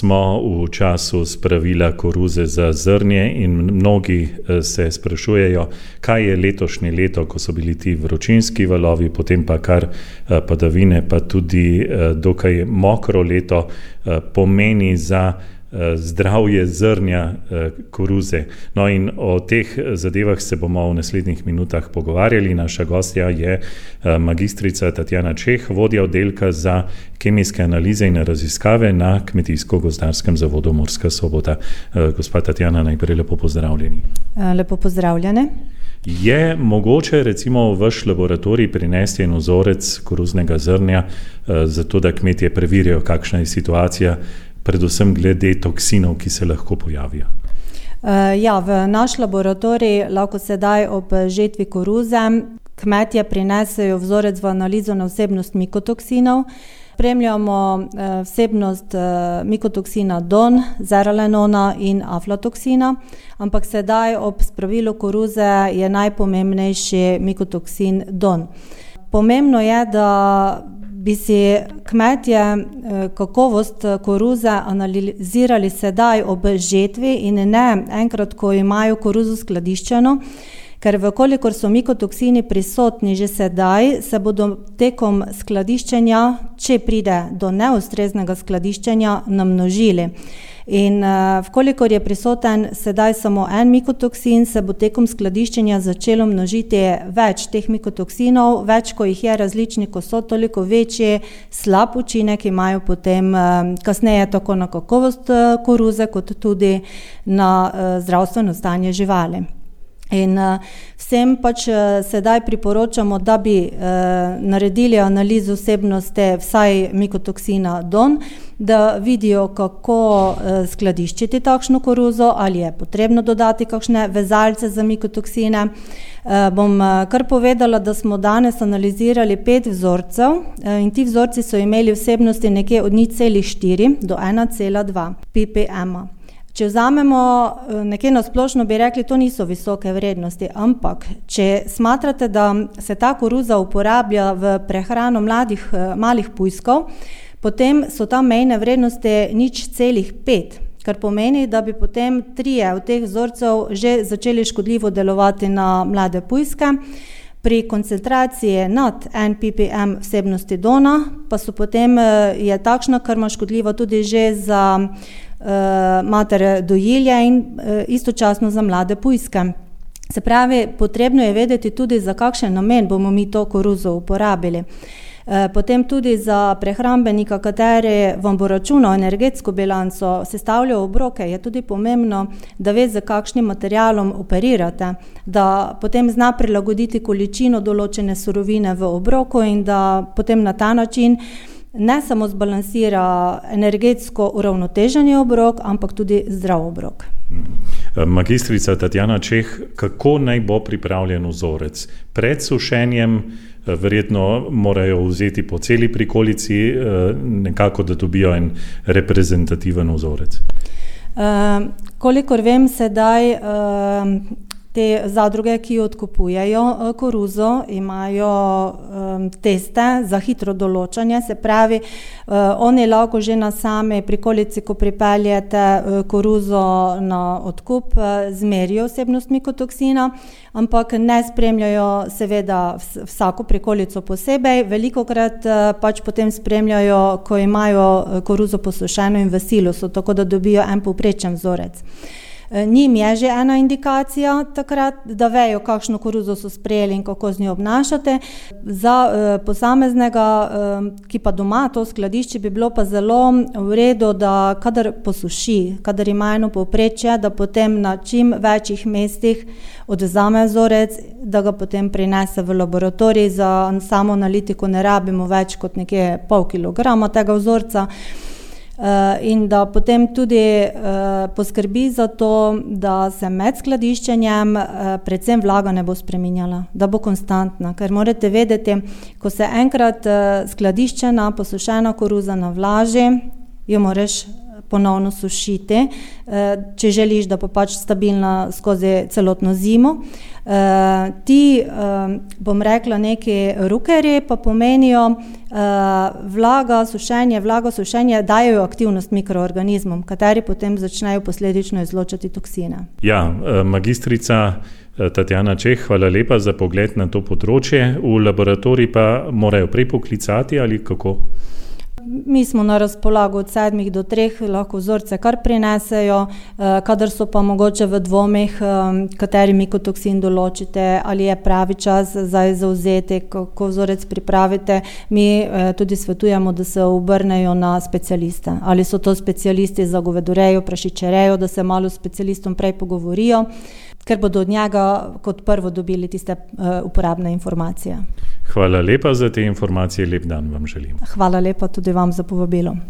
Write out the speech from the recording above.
smo v času spravila koruze za zrnje in mnogi se sprašujejo, kaj je letošnje leto, ko so bili ti vročinski valovi, potem pa kar padavine, pa tudi dokaj mokro leto pomeni za zdravje zrnja koruze. No in o teh zadevah se bomo v naslednjih minutah pogovarjali. Naša gostja je magistrica Tatjana Čeh, vodja oddelka za kemijske analize in raziskave na Kmetijsko-gozdarskem zavodu Murska Sobota. Gospa Tatjana, najprej lepo pozdravljeni. Lepo pozdravljene. Je mogoče recimo v vaš laboratorij prinesti en vzorec koruznega zrnja, zato da kmetje preverijo, kakšna je situacija, predvsem glede toksinov, ki se lahko pojavijo? V naš laboratorij lahko sedaj ob žetvi koruze kmetje prinesejo vzorec v analizo na vsebnost mikotoksinov. Spremljamo vsebnost mikotoksina DON, zeralenona in aflatoksina, ampak sedaj ob spravilu koruze je najpomembnejši mikotoksin DON. Pomembno je, da bi si kmetje kakovost koruze analizirali sedaj ob žetvi in ne enkrat, ko imajo koruzo skladiščeno, ker vkolikor so mikotoksini prisotni že sedaj, se bodo tekom skladiščenja, če pride do neustreznega skladiščenja, namnožili. In vkolikor je prisoten sedaj samo en mikotoksin, se bo tekom skladiščenja začelo množiti več teh mikotoksinov, več, ko jih je različni, ko so toliko večji, slab učinek imajo potem kasneje tako na kakovost koruze, kot tudi na zdravstveno stanje živali. In vsem sedaj priporočamo, da bi naredili analizo vsebnosti vsaj mikotoksina DON, da vidijo, kako skladiščiti takšno koruzo, ali je potrebno dodati kakšne vezalce za mikotoksine. Bom kar povedala, da smo danes analizirali 5 vzorcev in ti vzorci so imeli vsebnosti nekje od 0,4 do 1,2 ppm. Če vzamemo nekje na splošno, bi rekli, to niso visoke vrednosti, ampak če smatrate, da se ta koruza uporablja v prehrano malih pujskov, potem so tam mejne vrednosti 0,5, kar pomeni, da bi potem 3 od teh vzorcev že začeli škodljivo delovati na mlade pujske. Pri koncentraciji nad 1 ppm vsebnosti DON-a pa so potem je takšna krma škodljiva tudi že za mater dojilje in istočasno za mlade pujske. Se pravi, potrebno je vedeti tudi, za kakšen namen bomo mi to koruzo uporabili. Potem tudi za prehrambenika, kateri vam bo računal energetsko bilanco, sestavlja obroke, je tudi pomembno, da ve, z kakšnim materialom operirate, da potem zna prilagoditi količino določene surovine v obroku in da potem na ta način ne samo zbalansira energetsko uravnoteženi obrok, ampak tudi zdrav obrok. Magistrica Tatjana Čeh, kako naj bo pripravljen vzorec? Pred sušenjem verjetno morajo vzeti po celi prikolici, nekako da dobijo en reprezentativen vzorec. Kolikor vem, sedaj te zadruge, ki odkupujejo koruzo, imajo teste za hitro določanje, se pravi, oni lahko že na sami prikolici, ko pripeljete koruzo na odkup, zmerijo vsebnost mikotoksina, ampak ne spremljajo seveda vsako prikolico posebej, velikokrat potem spremljajo, ko imajo koruzo posušeno in v silosu, tako da dobijo en povprečen vzorec. Njim je že ena indikacija takrat, da vejo, kakšno koruzo so sprejeli in kako z njo obnašate. Za posameznega, ki pa doma to skladišči, bi bilo pa zelo v redu, da kadar posuši, kadar ima eno povprečje, da potem na čim večjih mestih odvzame vzorec, da ga potem prinese v laboratorij. Za samo analitiko ne rabimo več kot nekje pol kilograma tega vzorca. In da potem tudi poskrbi za to, da se med skladiščenjem predvsem vlaga ne bo spreminjala, da bo konstantna, ker morate vedeti, ko se enkrat skladiščena, posušena koruza navlaži, jo moraš ponovno sušiti, če želiš, da bo pač stabilna skozi celotno zimo. Ti, bom rekla, neki rukerji pa pomenijo vlago, sušenje dajejo aktivnost mikroorganizmom, kateri potem začnejo posledično izločati toksine. Ja, magistrica Tatjana Čeh, hvala lepa za pogled na to področje. V laboratorij pa morajo prej poklicati ali kako? Mi smo na razpolago od 7 do 3, lahko vzorce kar prinesejo, kadar so pa mogoče v dvomih, kateri mikotoksin določite, ali je pravi čas zauzeti, ko vzorec pripravite. Mi tudi svetujemo, da se obrnejo na specialiste. Ali so to specialisti za govedorejo, prašičerejo, da se malo s specialistom prej pogovorijo, ker bodo od njega kot prvo dobili tiste uporabne informacije. Hvala lepa za te informacije, lep dan vam želim. Hvala lepa tudi vam za povabilo.